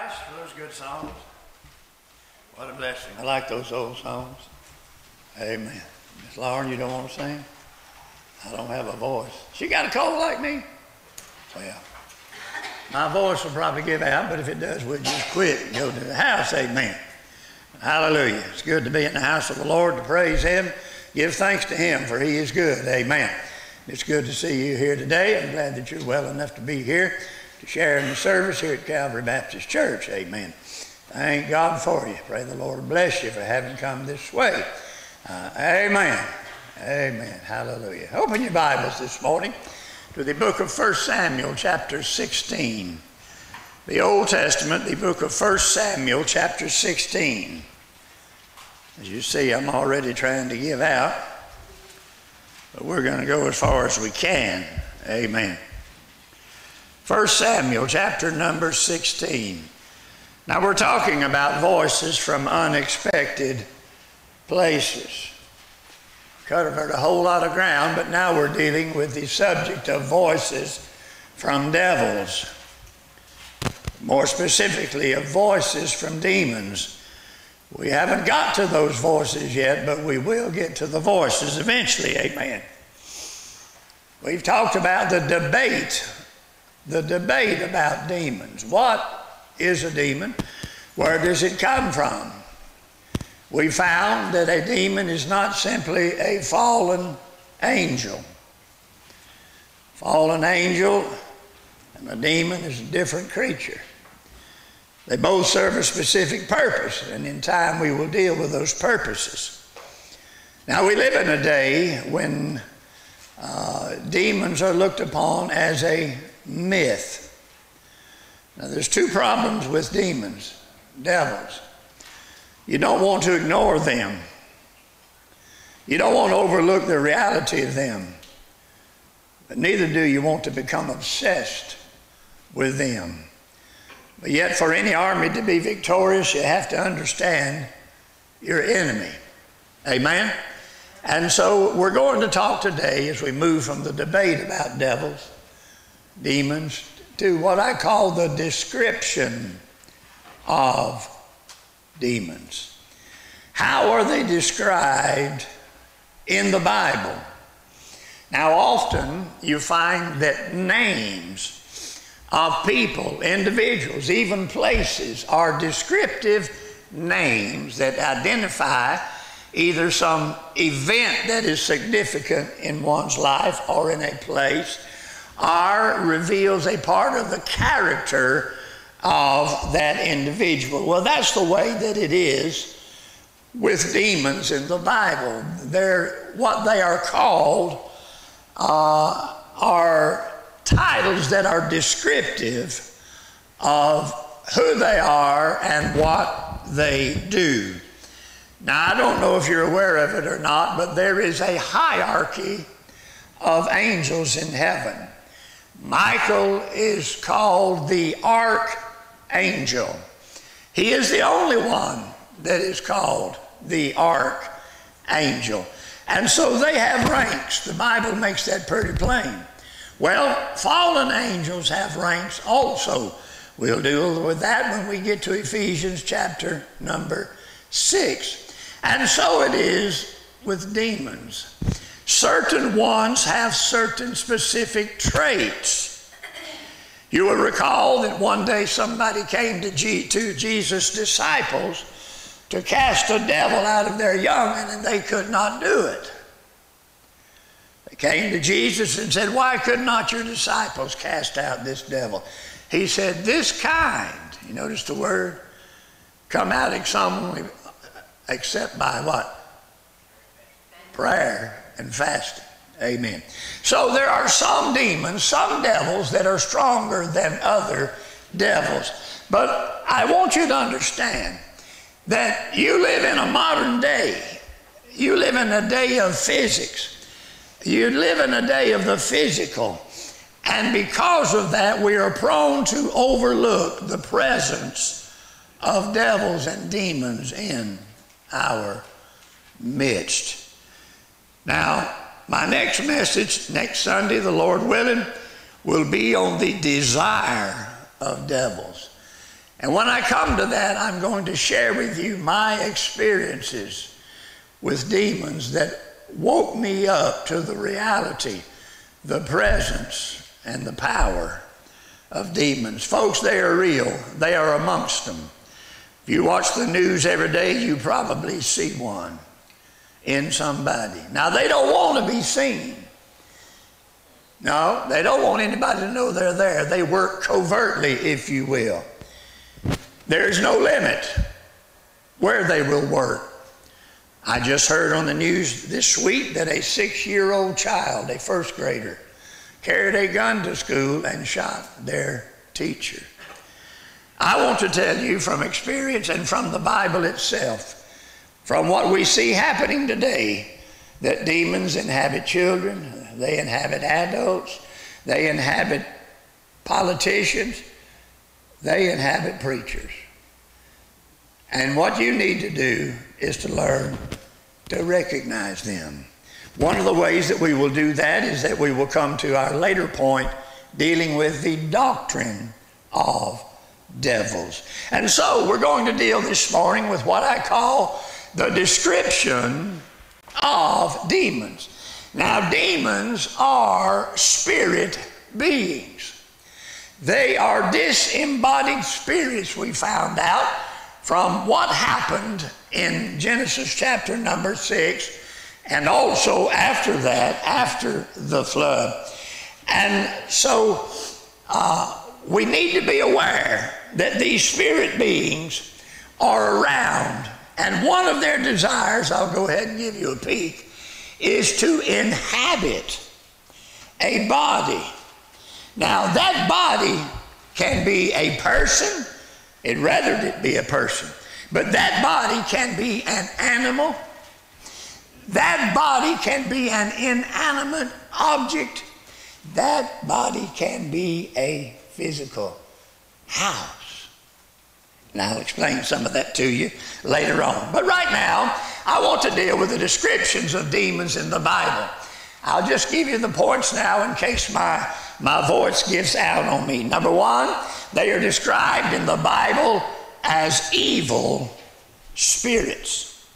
guys, for those good songs. What a blessing. I like those old songs. Amen. Miss Lauren, you don't want to sing? I don't have a voice. She got a cold like me? Well, my voice will probably give out, but if it does, we'll just quit and go to the house. Amen. Hallelujah. It's good to be in the house of the Lord, to praise Him, give thanks to Him, for He is good. Amen. It's good to see you here today. I'm glad that you're well enough to be here to share in the service here at Calvary Baptist Church. Amen. Thank God for you. Pray the Lord bless you for having come this way. Amen. Amen. Hallelujah. Open your Bibles this morning to the book of 1 Samuel, chapter 16. The Old Testament, the book of 1 Samuel, chapter 16. As you see, I'm already trying to give out, but we're going to go as far as we can. Amen. 1 Samuel, chapter number 16. Now we're talking about voices from unexpected places. Covered a whole lot of ground, but now we're dealing with the subject of voices from devils. More specifically, of voices from demons. We haven't got to those voices yet, but we will get to the voices eventually. Amen. We've talked about the debate about demons. What is a demon? Where does it come from? We found that a demon is not simply a fallen angel. Fallen angel and a demon is a different creature. They both serve a specific purpose, and in time we will deal with those purposes. Now we live in a day when demons are looked upon as a myth. Now there's two problems with demons, devils. You don't want to ignore them. You don't want to overlook the reality of them. But neither do you want to become obsessed with them. But yet for any army to be victorious, you have to understand your enemy. Amen? And so we're going to talk today, as we move from the debate about devils, demons, to what I call the description of demons. How are they described in the Bible? Now often you find that names of people, individuals, even places are descriptive names that identify either some event that is significant in one's life or in a place, or reveals a part of the character of that individual. Well, that's the way that it is with demons in the Bible. What they are called are titles that are descriptive of who they are and what they do. Now, I don't know if you're aware of it or not, but there is a hierarchy of angels in heaven. Michael is called the archangel. He is the only one that is called the archangel. And so they have ranks. The Bible makes that pretty plain. Well, fallen angels have ranks also. We'll deal with that when we get to Ephesians chapter number 6. And so it is with demons. Certain ones have certain specific traits. You will recall that one day somebody came to Jesus' disciples to cast a devil out of their young'un, and they could not do it. They came to Jesus and said, "Why could not your disciples cast out this devil?" He said, "This kind," you notice the word, "come out except by what? Prayer and fasting." Amen. So there are some demons, some devils that are stronger than other devils. But I want you to understand that you live in a modern day. You live in a day of physics. You live in a day of the physical. And because of that, we are prone to overlook the presence of devils and demons in our midst. Now, my next message, next Sunday, the Lord willing, will be on the desire of devils. And when I come to that, I'm going to share with you my experiences with demons that woke me up to the reality, the presence, and the power of demons. Folks, they are real. They are amongst them. If you watch the news every day, you probably see one in somebody. Now, they don't want to be seen. No, they don't want anybody to know they're there. They work covertly, if you will. There's no limit where they will work. I just heard on the news this week that a 6-year-old child, a first grader, carried a gun to school and shot their teacher. I want to tell you from experience and from the Bible itself, from what we see happening today, that demons inhabit children, they inhabit adults, they inhabit politicians, they inhabit preachers. And what you need to do is to learn to recognize them. One of the ways that we will do that is that we will come to our later point dealing with the doctrine of devils. And so we're going to deal this morning with what I call the description of demons. Now, demons are spirit beings. They are disembodied spirits, we found out from what happened in Genesis chapter number 6, and also after that, after the flood. And so we need to be aware that these spirit beings are around. And one of their desires, I'll go ahead and give you a peek, is to inhabit a body. Now, that body can be a person. It'd rather it be a person. But that body can be an animal. That body can be an inanimate object. That body can be a physical house. And I'll explain some of that to you later on. But right now, I want to deal with the descriptions of demons in the Bible. I'll just give you the points now in case my voice gives out on me. Number one, they are described in the Bible as evil spirits.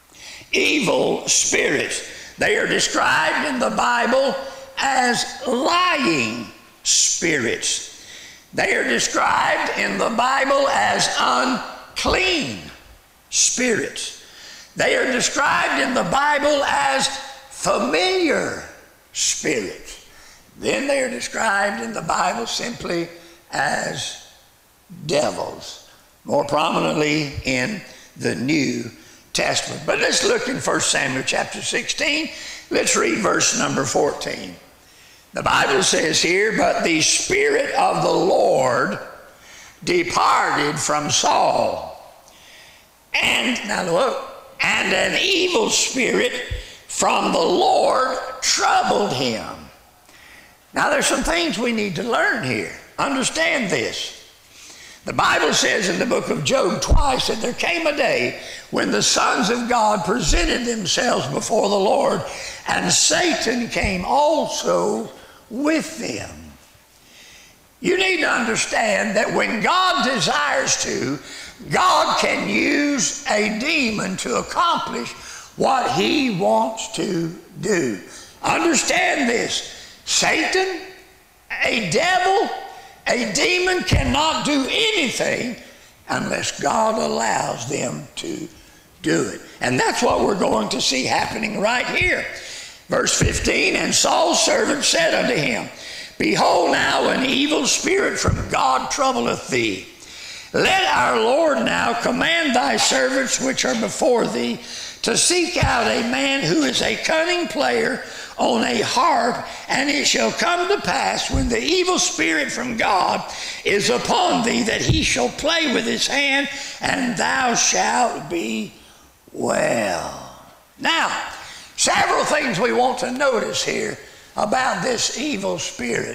Evil spirits. They are described in the Bible as lying spirits. They are described in the Bible as unclean spirits. They are described in the Bible as familiar spirits. Then they are described in the Bible simply as devils, more prominently in the New Testament. But let's look in 1 Samuel chapter 16. Let's read verse number 14. The Bible says here, "But the Spirit of the Lord departed from Saul. And, now look, and an evil spirit from the Lord troubled him." Now there's some things we need to learn here. Understand this. The Bible says in the book of Job twice that there came a day when the sons of God presented themselves before the Lord, and Satan came also with them. You need to understand that when God desires to, God can use a demon to accomplish what he wants to do. Understand this. Satan, a devil, a demon cannot do anything unless God allows them to do it. And that's what we're going to see happening right here. Verse 15, "And Saul's servant said unto him, Behold, now an evil spirit from God troubleth thee. Let our Lord now command thy servants which are before thee to seek out a man who is a cunning player on a harp, and it shall come to pass when the evil spirit from God is upon thee that he shall play with his hand, and thou shalt be well." Now, several things we want to notice here about this evil spirit.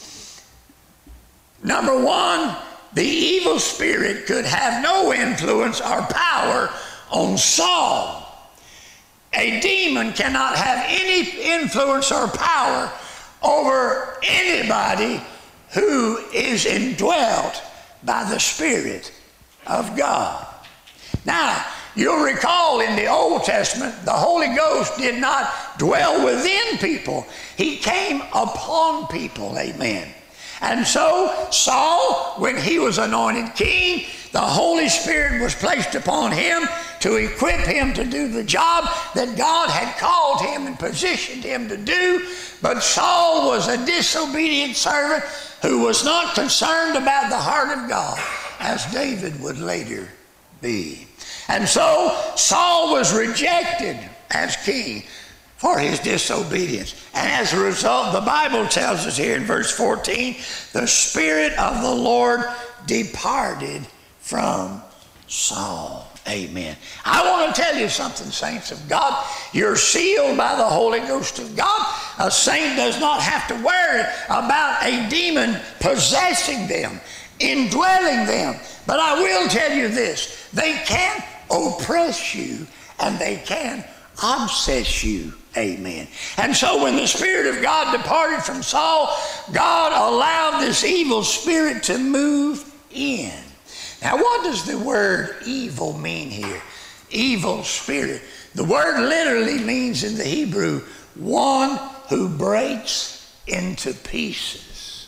Number one, the evil spirit could have no influence or power on Saul. A demon cannot have any influence or power over anybody who is indwelt by the Spirit of God. Now, you'll recall in the Old Testament, the Holy Ghost did not dwell within people. He came upon people, amen. And so Saul, when he was anointed king, the Holy Spirit was placed upon him to equip him to do the job that God had called him and positioned him to do. But Saul was a disobedient servant who was not concerned about the heart of God, as David would later be. And so Saul was rejected as king for his disobedience. And as a result, the Bible tells us here in verse 14, the Spirit of the Lord departed from Saul. Amen. I want to tell you something, saints of God. You're sealed by the Holy Ghost of God. A saint does not have to worry about a demon possessing them, indwelling them. But I will tell you this, they can oppress you and they can obsess you. Amen. And so when the Spirit of God departed from Saul, God allowed this evil spirit to move in. Now, what does the word evil mean here? Evil spirit. The word literally means in the Hebrew, one who breaks into pieces.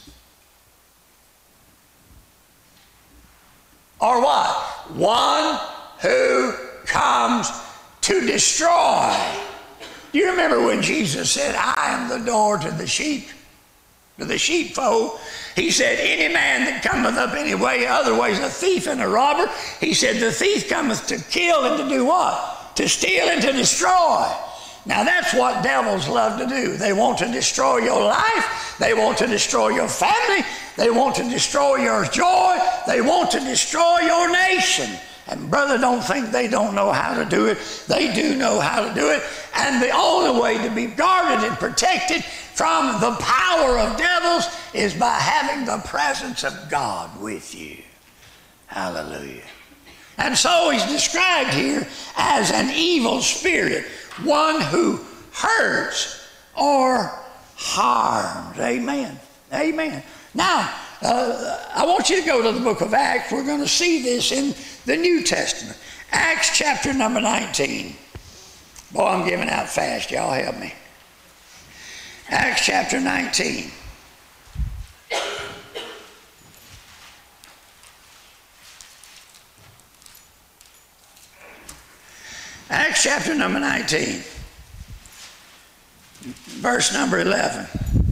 Or what? One who comes to destroy. Do you remember when Jesus said, I am the door to the sheepfold? He said, any man that cometh up any way, other ways, a thief and a robber. He said, the thief cometh to kill and to do what? To steal and to destroy. Now that's what devils love to do. They want to destroy your life. They want to destroy your family. They want to destroy your joy. They want to destroy your nation. And brother, don't think they don't know how to do it. They do know how to do it. And the only way to be guarded and protected from the power of devils is by having the presence of God with you. Hallelujah. And so he's described here as an evil spirit, one who hurts or harms. Amen. Amen. Now, I want you to go to the book of Acts. We're going to see this in the New Testament. Acts chapter number 19. Boy, I'm giving out fast. Y'all help me. Acts chapter 19. Acts chapter number 19. Verse number 11.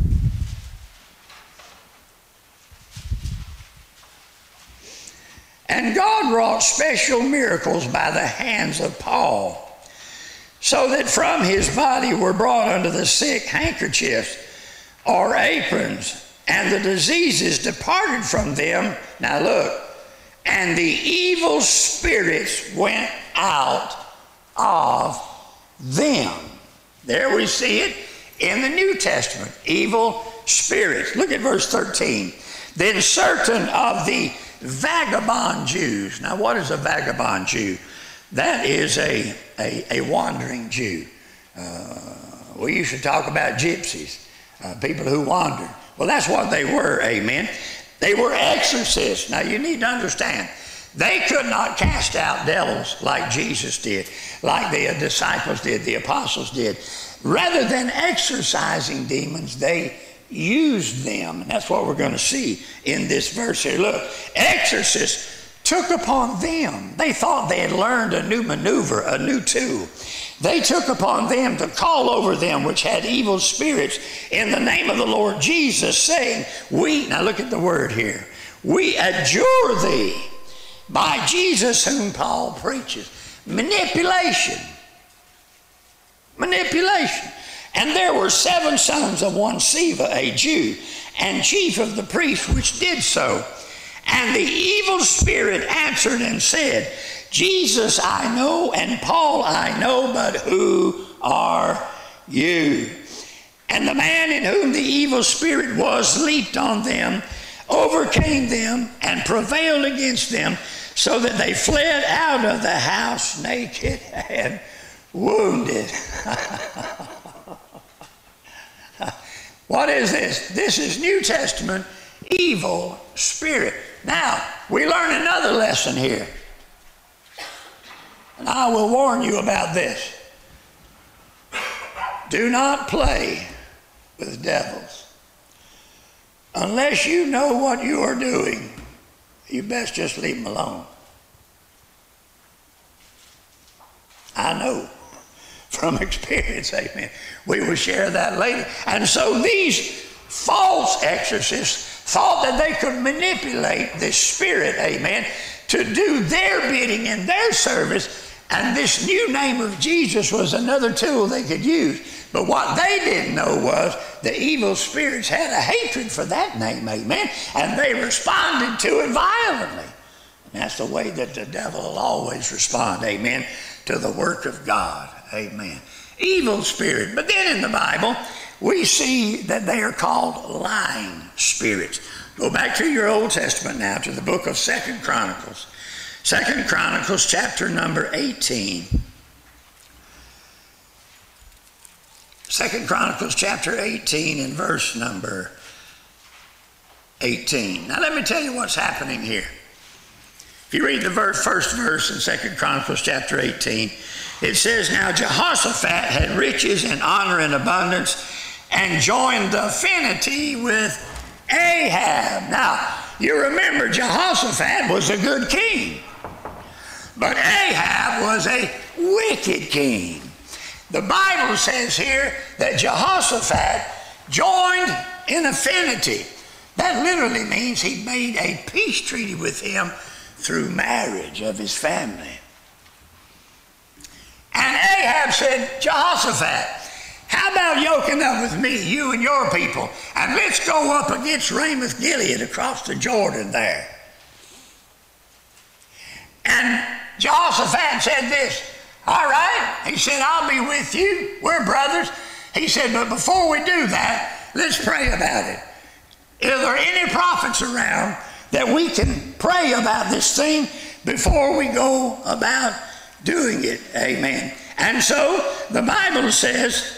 And God wrought special miracles by the hands of Paul, so that from his body were brought unto the sick handkerchiefs or aprons, and the diseases departed from them. Now look, and the evil spirits went out of them. There we see it in the New Testament, evil spirits. Look at verse 13. Then certain of the vagabond Jews. Now, what is a vagabond Jew? That is a wandering Jew. We used to talk about gypsies, people who wandered. Well, that's what they were, amen. They were exorcists. Now, you need to understand, they could not cast out devils like Jesus did, like the disciples did, the apostles did. Rather than exorcising demons, they used them. And that's what we're going to see in this verse here. Look, exorcists took upon them. They thought they had learned a new maneuver, a new tool. They took upon them to call over them which had evil spirits in the name of the Lord Jesus, saying, now look at the word here, we adjure thee by Jesus whom Paul preaches. Manipulation. And there were 7 sons of one Sceva, a Jew, and chief of the priests, which did so. And the evil spirit answered and said, Jesus I know, and Paul I know, but who are you? And the man in whom the evil spirit was leaped on them, overcame them, and prevailed against them, so that they fled out of the house naked and wounded. What is this? This is New Testament evil spirit. Now, we learn another lesson here. And I will warn you about this. Do not play with devils. Unless you know what you are doing, you best just leave them alone. I know from experience, amen. We will share that later. And so these false exorcists thought that they could manipulate this spirit, amen, to do their bidding in their service, and this new name of Jesus was another tool they could use. But what they didn't know was the evil spirits had a hatred for that name, amen, and they responded to it violently. And that's the way that the devil will always respond, amen, to the work of God, amen. Evil spirit. But then in the Bible, we see that they are called lying spirits. Go back to your Old Testament now, to the book of 2 Chronicles. 2 Chronicles chapter number 18. 2 Chronicles chapter 18 and verse number 18. Now let me tell you what's happening here. If you read the first verse in 2 Chronicles chapter 18, it says, Now Jehoshaphat had riches and honor and abundance, and joined affinity with Ahab. Now, you remember Jehoshaphat was a good king, but Ahab was a wicked king. The Bible says here that Jehoshaphat joined in affinity. That literally means he made a peace treaty with him through marriage of his family. And Ahab said, Jehoshaphat, how about yoking up with me, you and your people, and let's go up against Ramoth Gilead across the Jordan there. And Jehoshaphat said this, all right. He said, I'll be with you. We're brothers. He said, but before we do that, let's pray about it. Are there any prophets around that we can pray about this thing before we go about doing it? Amen. And so the Bible says,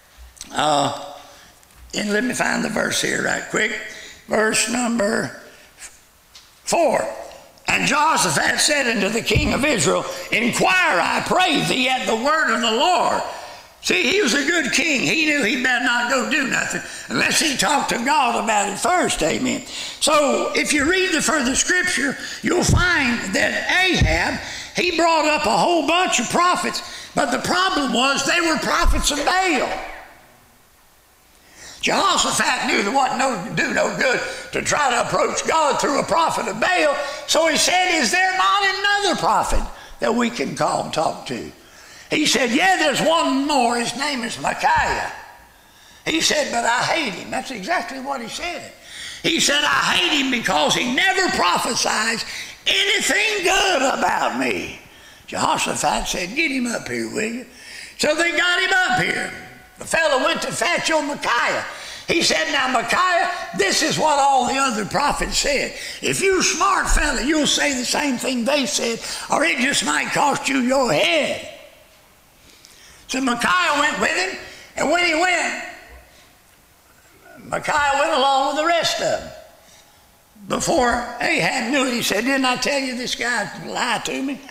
and let me find the verse here right quick. Verse number 4. And Jehoshaphat said unto the king of Israel, Inquire, I pray thee, at the word of the Lord. See, he was a good king. He knew he better not go do nothing unless he talked to God about it first. Amen. So if you read the further scripture, you'll find that Ahab, he brought up a whole bunch of prophets, but the problem was they were prophets of Baal. Jehoshaphat knew there wasn't do no good to try to approach God through a prophet of Baal. So he said, is there not another prophet that we can call and talk to? He said, yeah, there's one more. His name is Micaiah. He said, but I hate him. That's exactly what he said. He said, I hate him because he never prophesies anything good about me. Jehoshaphat said, get him up here, will you? So they got him up here. The fellow went to fetch old Micaiah. He said, now Micaiah, this is what all the other prophets said. If you're a smart fella, you'll say the same thing they said, or it just might cost you your head. So Micaiah went with him, and when he went, Micaiah went along with the rest of them. Before Ahab knew it, he said, didn't I tell you this guy lied to me?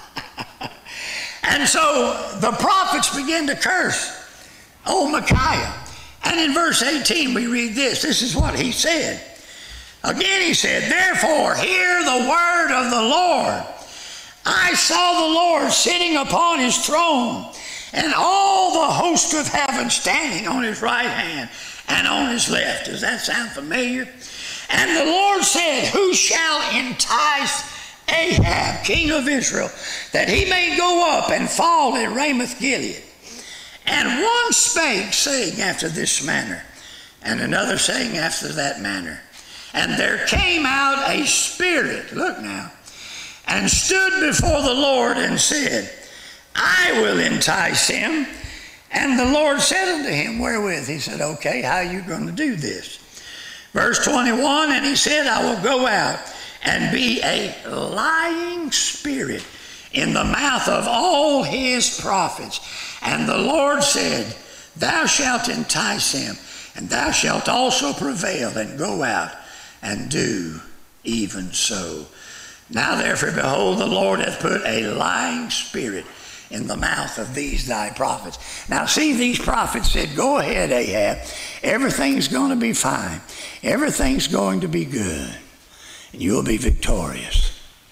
And so the prophets began to curse old Micaiah. And in verse 18 we read this. This is what he said. Again he said, therefore hear the word of the Lord. I saw the Lord sitting upon his throne, and all the host of heaven standing on his right hand and on his left. Does that sound familiar? And the Lord said, who shall entice Ahab, king of Israel, that he may go up and fall at Ramoth Gilead? And one spake, saying after this manner, and another saying after that manner. And there came out a spirit, look now, and stood before the Lord and said, I will entice him. And the Lord said unto him, wherewith? He said, okay, how are you going to do this? Verse 21, and he said, I will go out and be a lying spirit in the mouth of all his prophets. And the Lord said, thou shalt entice him, and thou shalt also prevail and go out and do even so. Now therefore, behold, the Lord hath put a lying spirit in the mouth of these thy prophets. Now see, these prophets said, go ahead, Ahab. Everything's going to be fine. Everything's going to be good. And you'll be victorious.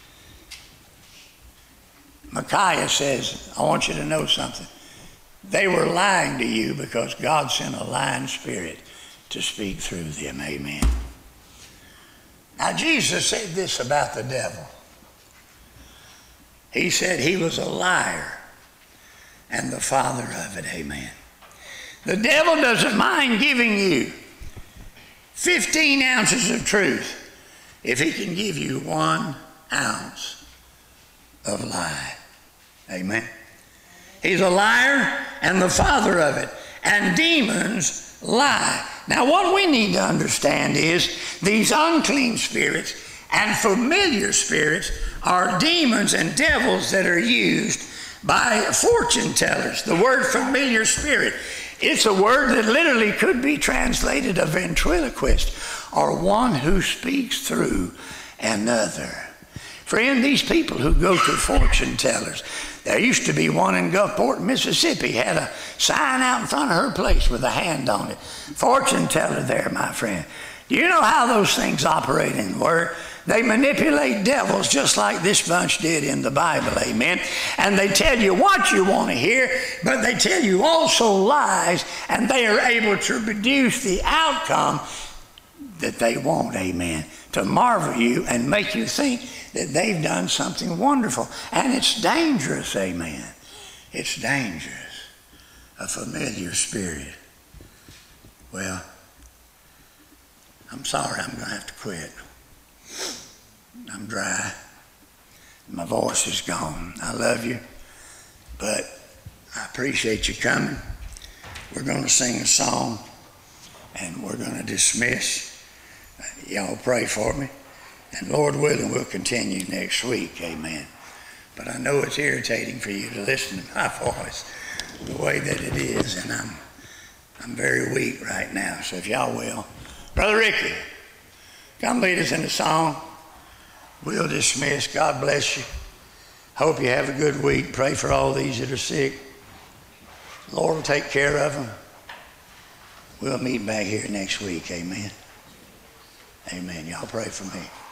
Micaiah says, I want you to know something. They were lying to you because God sent a lying spirit to speak through them. Amen. Now Jesus said this about the devil. He said he was a liar and the father of it. Amen. The devil doesn't mind giving you 15 ounces of truth if he can give you 1 ounce of lie. Amen. He's a liar and the father of it. And demons lie. Now what we need to understand is these unclean spirits and familiar spirits are demons and devils that are used by fortune tellers. The word familiar spirit, it's a word that literally could be translated a ventriloquist, or one who speaks through another. Friend, these people who go to fortune tellers, there used to be one in Gulfport, Mississippi, had a sign out in front of her place with a hand on it. Fortune teller there, my friend. Do you know how those things operate in the Word? They manipulate devils just like this bunch did in the Bible, amen? And they tell you what you want to hear, but they tell you also lies, and they are able to produce the outcome that they want, amen, to marvel you and make you think that they've done something wonderful. And it's dangerous, amen. It's dangerous. A familiar spirit. Well, I'm sorry, I'm going to have to quit. I'm dry. My voice is gone. I love you, but I appreciate you coming. We're going to sing a song, and we're going to dismiss. Y'all pray for me. And Lord willing, we'll continue next week. Amen. But I know it's irritating for you to listen to my voice the way that it is, and I'm very weak right now. So if y'all will, Brother Ricky, come lead us in a song. We'll dismiss. God bless you. Hope you have a good week. Pray for all these that are sick. Lord will take care of them. We'll meet back here next week. Amen. Amen. Y'all pray for me.